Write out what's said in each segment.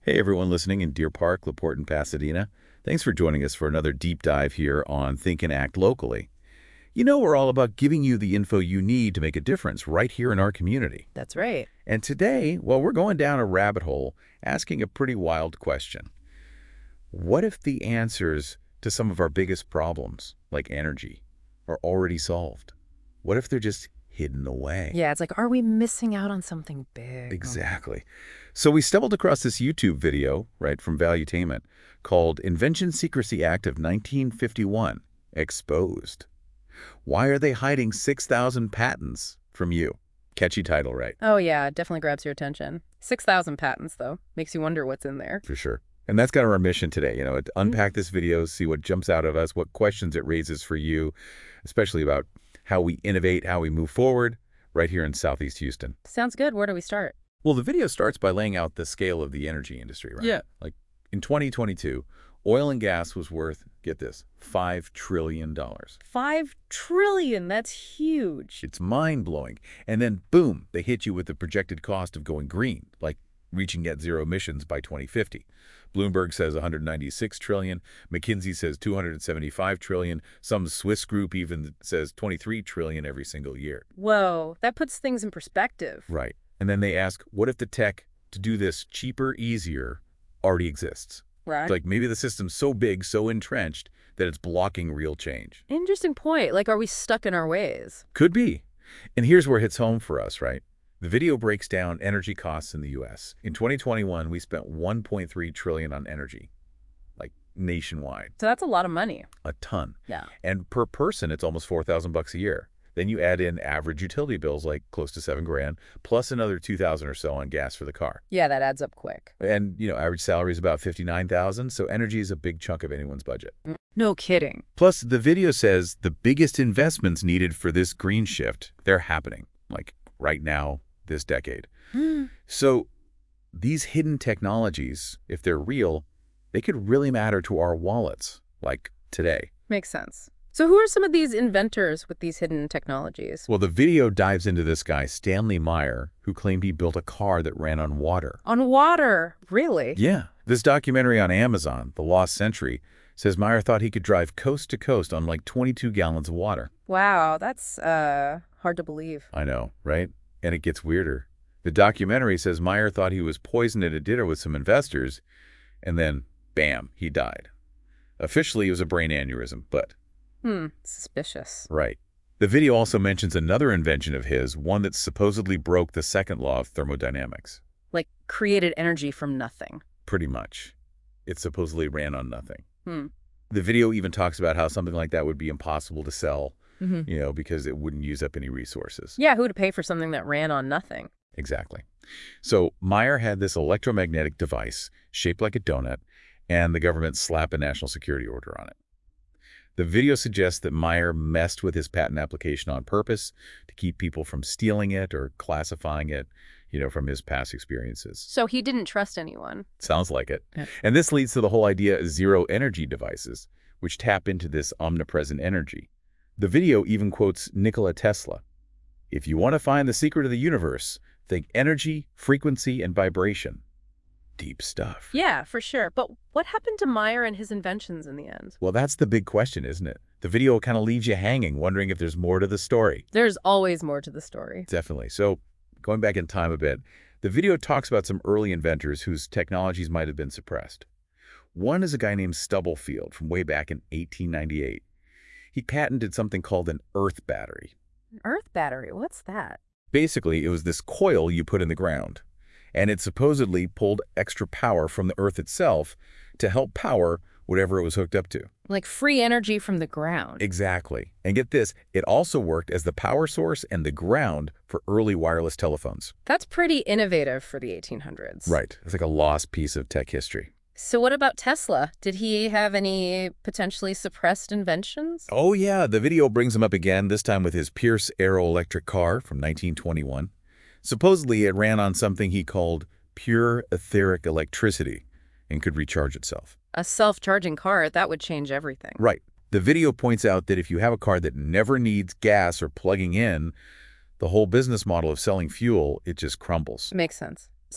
Hey, everyone listening in Deer Park, LaPorte, and Pasadena. Thanks for joining us for another deep dive here on Think and Act Locally. You know, we're all about giving you the info you need to make a difference right here in our community. That's right. And today, well, we're going down a rabbit hole asking a pretty wild question. What if the answers to some of our biggest problems, like energy, are already solved? What if they're just hidden away? Yeah, it's like, are we missing out on something big? Exactly. So we stumbled across this YouTube video, right, from Valuetainment called Invention Secrecy Act of 1951 Exposed. Why are they hiding 6,000 patents from you? Catchy title, right? Oh, yeah, it definitely grabs your attention. 6,000 patents, though. Makes you wonder what's in there. For sure. And that's kind of our mission today, to unpack this video, see what jumps out of us, what questions it raises for you, especially about how we innovate, how we move forward right here in Southeast Houston. Sounds good. Where do we start? Well, the video starts by laying out the scale of the energy industry, right? Yeah. Like in 2022, oil and gas was worth, get this, $5 trillion. 5 trillion. That's huge. It's mind-blowing. And then, boom, they hit you with the projected cost of going green, like reaching net zero emissions by 2050. Bloomberg says 196 trillion. McKinsey says 275 trillion. Some Swiss group even says 23 trillion every single year. Whoa, that puts things in perspective. Right. And then they ask, what if the tech to do this cheaper, easier already exists? Right. Like maybe the system's so big, so entrenched, that it's blocking real change. Interesting point. Like, are we stuck in our ways? Could be. And here's where it hits home for us, right? The video breaks down energy costs in the U.S. In 2021, we spent $1.3 trillion on energy, like nationwide. So that's a lot of money. A ton. Yeah. And per person, it's almost $4,000 a year. Then you add in average utility bills like close to $7,000, plus another $2,000 or so on gas for the car. Yeah, that adds up quick. And, average salary is about $59,000, so energy is a big chunk of anyone's budget. No kidding. Plus, the video says the biggest investments needed for this green shift, they're happening, like right now, this decade. So these hidden technologies, if they're real, they could really matter to our wallets, like today. Makes sense. So who are some of these inventors with these hidden technologies? Well, the video dives into this guy, Stanley Meyer, who claimed he built a car that ran on water. On water? Really? Yeah. This documentary on Amazon, The Lost Century, says Meyer thought he could drive coast to coast on like 22 gallons of water. Wow, that's hard to believe. I know, right? And it gets weirder. The documentary says Meyer thought he was poisoned at a dinner with some investors, and then, bam, he died. Officially, it was a brain aneurysm, but... Suspicious. Right. The video also mentions another invention of his, one that supposedly broke the second law of thermodynamics. Like created energy from nothing. Pretty much. It supposedly ran on nothing. The video even talks about how something like that would be impossible to sell, because it wouldn't use up any resources. Yeah, who would pay for something that ran on nothing? Exactly. So Meyer had this electromagnetic device shaped like a donut, and the government slapped a national security order on it. The video suggests that Meyer messed with his patent application on purpose to keep people from stealing it or classifying it, from his past experiences. So he didn't trust anyone. Sounds like it. Yeah. And this leads to the whole idea of zero-energy devices, which tap into this omnipresent energy. The video even quotes Nikola Tesla. If you want to find the secret of the universe, think energy, frequency, and vibration. Deep stuff. Yeah, for sure. But what happened to Meyer and his inventions in the end? Well, that's the big question, isn't it? The video kind of leaves you hanging, wondering if there's more to the story. There's always more to the story. Definitely. So, going back in time a bit, the video talks about some early inventors whose technologies might have been suppressed. One is a guy named Stubblefield from way back in 1898. He patented something called an earth battery. An earth battery? What's that? Basically, it was this coil you put in the ground, and it supposedly pulled extra power from the earth itself to help power whatever it was hooked up to. Like free energy from the ground. Exactly. And get this, it also worked as the power source and the ground for early wireless telephones. That's pretty innovative for the 1800s. Right. It's like a lost piece of tech history. So what about Tesla? Did he have any potentially suppressed inventions? Oh, yeah. The video brings him up again, this time with his Pierce Aero-electric car from 1921. Supposedly, it ran on something he called pure etheric electricity and could recharge itself. A self-charging car, that would change everything. Right. The video points out that if you have a car that never needs gas or plugging in, the whole business model of selling fuel, it just crumbles. Makes sense. So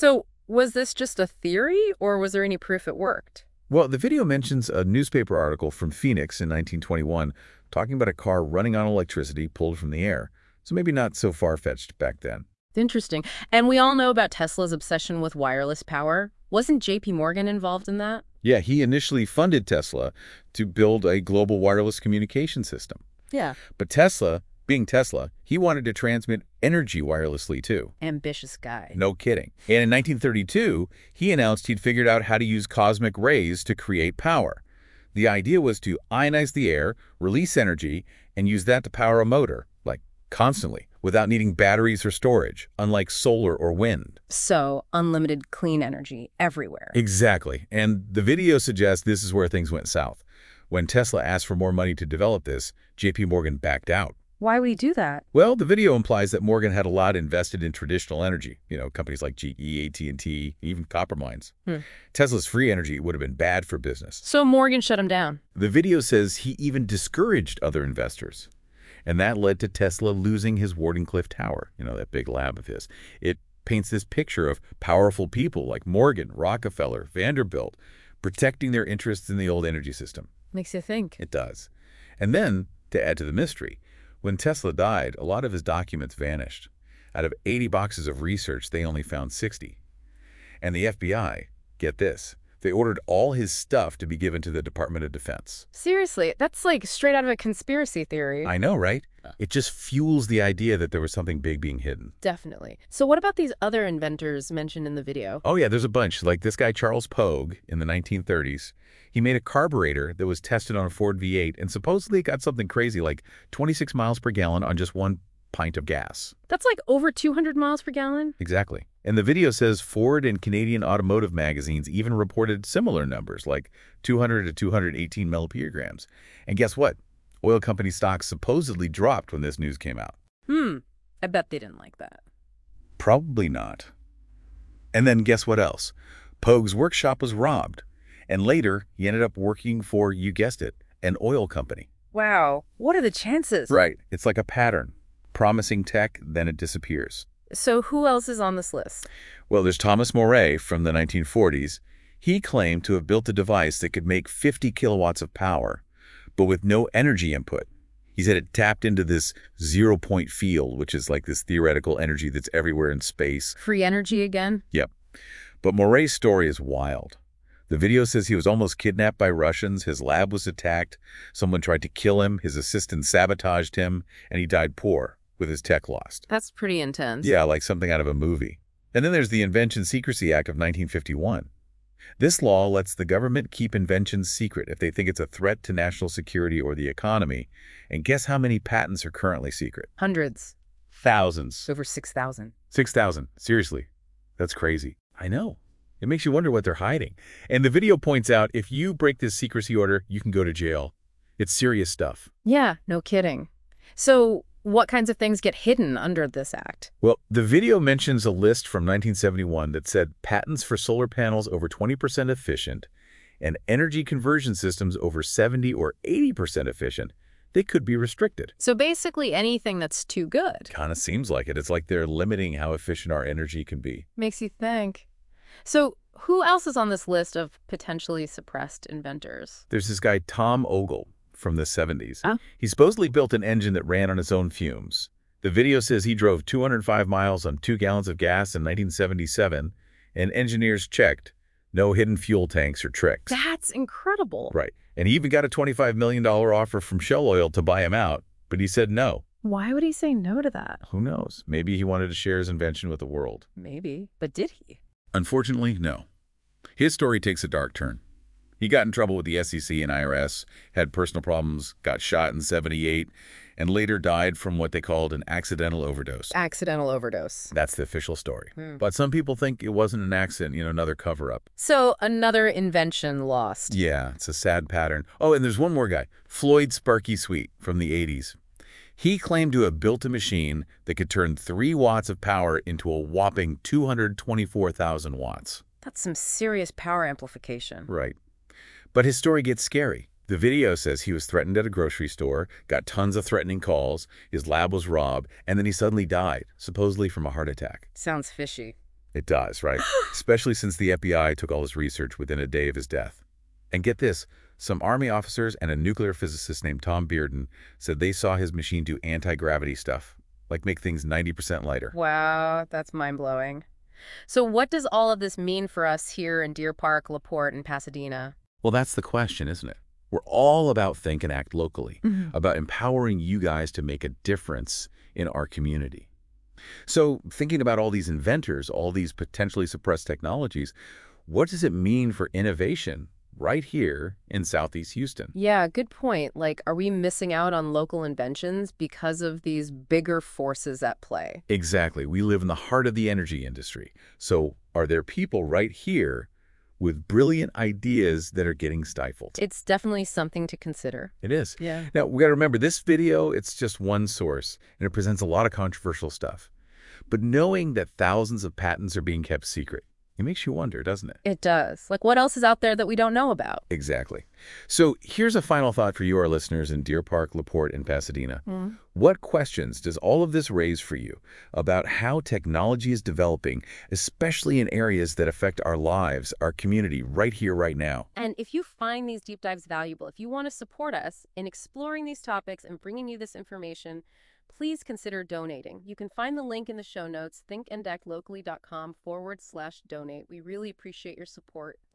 Was this just a theory, or was there any proof it worked? Well, the video mentions a newspaper article from Phoenix in 1921 talking about a car running on electricity pulled from the air. So maybe not so far-fetched back then. Interesting. And we all know about Tesla's obsession with wireless power. Wasn't J.P. Morgan involved in that? Yeah, he initially funded Tesla to build a global wireless communication system. Yeah. But Tesla, being Tesla, he wanted to transmit energy wirelessly too. Ambitious guy. No kidding. And in 1932, he announced he'd figured out how to use cosmic rays to create power. The idea was to ionize the air, release energy, and use that to power a motor, like constantly, without needing batteries or storage, unlike solar or wind. So, unlimited clean energy everywhere. Exactly. And the video suggests this is where things went south. When Tesla asked for more money to develop this, J.P. Morgan backed out. Why would he do that? Well, the video implies that Morgan had a lot invested in traditional energy, companies like GE, AT&T, even copper mines. Tesla's free energy would have been bad for business. So Morgan shut him down. The video says he even discouraged other investors. And that led to Tesla losing his Wardenclyffe Tower, that big lab of his. It paints this picture of powerful people like Morgan, Rockefeller, Vanderbilt, protecting their interests in the old energy system. Makes you think. It does. And then, to add to the mystery, when Tesla died, a lot of his documents vanished. Out of 80 boxes of research, they only found 60. And the FBI, get this, they ordered all his stuff to be given to the Department of Defense. Seriously, that's like straight out of a conspiracy theory. I know, right? It just fuels the idea that there was something big being hidden. Definitely. So what about these other inventors mentioned in the video? Oh yeah, there's a bunch. Like this guy Charles Pogue in the 1930s. He made a carburetor that was tested on a Ford V8 and supposedly got something crazy like 26 miles per gallon on just 1 pint of gas. That's like over 200 miles per gallon? Exactly. And the video says Ford and Canadian automotive magazines even reported similar numbers, like 200 to 218 millipograms. And guess what? Oil company stocks supposedly dropped when this news came out. I bet they didn't like that. Probably not. And then guess what else? Pogue's workshop was robbed. And later, he ended up working for, you guessed it, an oil company. Wow. What are the chances? Right. It's like a pattern. Promising tech, then it disappears. So who else is on this list? Well, there's Thomas Moray from the 1940s. He claimed to have built a device that could make 50 kilowatts of power, but with no energy input. He said it tapped into this zero-point field, which is like this theoretical energy that's everywhere in space. Free energy again? Yep. But Moray's story is wild. The video says he was almost kidnapped by Russians, his lab was attacked, someone tried to kill him, his assistant sabotaged him, and he died poor, with his tech lost. That's pretty intense. Yeah, like something out of a movie. And then there's the Invention Secrecy Act of 1951. This law lets the government keep inventions secret if they think it's a threat to national security or the economy. And guess how many patents are currently secret? Hundreds. Thousands. Over 6,000. 6,000. Seriously. That's crazy. I know. It makes you wonder what they're hiding. And the video points out if you break this secrecy order, you can go to jail. It's serious stuff. Yeah, no kidding. So what kinds of things get hidden under this act? Well, the video mentions a list from 1971 that said patents for solar panels over 20% efficient and energy conversion systems over 70 or 80% efficient. They could be restricted. So basically anything that's too good. Kind of seems like it. It's like they're limiting how efficient our energy can be. Makes you think. So who else is on this list of potentially suppressed inventors? There's this guy, Tom Ogle, from the 70s. He supposedly built an engine that ran on its own fumes. The video says he drove 205 miles on 2 gallons of gas in 1977, and engineers checked. No hidden fuel tanks or tricks. That's incredible. Right. And he even got a $25 million offer from Shell Oil to buy him out, but he said no. Why would he say no to that? Who knows? Maybe he wanted to share his invention with the world. Maybe. But did he? Unfortunately, no. His story takes a dark turn. He got in trouble with the SEC and IRS, had personal problems, got shot in '78, and later died from what they called an accidental overdose. Accidental overdose. That's the official story. But some people think it wasn't an accident, another cover-up. So another invention lost. Yeah, it's a sad pattern. Oh, and there's one more guy, Floyd Sparky Sweet from the 80s. He claimed to have built a machine that could turn 3 watts of power into a whopping 224,000 watts. That's some serious power amplification. Right. But his story gets scary. The video says he was threatened at a grocery store, got tons of threatening calls, his lab was robbed, and then he suddenly died, supposedly from a heart attack. Sounds fishy. It does, right? Especially since the FBI took all his research within a day of his death. And get this, some Army officers and a nuclear physicist named Tom Bearden said they saw his machine do anti-gravity stuff, like make things 90% lighter. Wow, that's mind-blowing. So what does all of this mean for us here in Deer Park, LaPorte, and Pasadena? Well, that's the question, isn't it? We're all about think and act locally, about empowering you guys to make a difference in our community. So thinking about all these inventors, all these potentially suppressed technologies, what does it mean for innovation right here in Southeast Houston? Yeah, good point. Like, are we missing out on local inventions because of these bigger forces at play? Exactly. We live in the heart of the energy industry. So are there people right here with brilliant ideas that are getting stifled? It's definitely something to consider. It is. Yeah. Now, we got to remember, this video, it's just one source, and it presents a lot of controversial stuff. But knowing that thousands of patents are being kept secret, it makes you wonder, doesn't it? It does. Like, what else is out there that we don't know about? Exactly. So here's a final thought for you, our listeners in Deer Park, LaPorte, and Pasadena. What questions does all of this raise for you about how technology is developing, especially in areas that affect our lives, our community, right here, right now? And if you find these deep dives valuable, if you want to support us in exploring these topics and bringing you this information, please consider donating. You can find the link in the show notes, thinkandactlocally.com/donate. We really appreciate your support.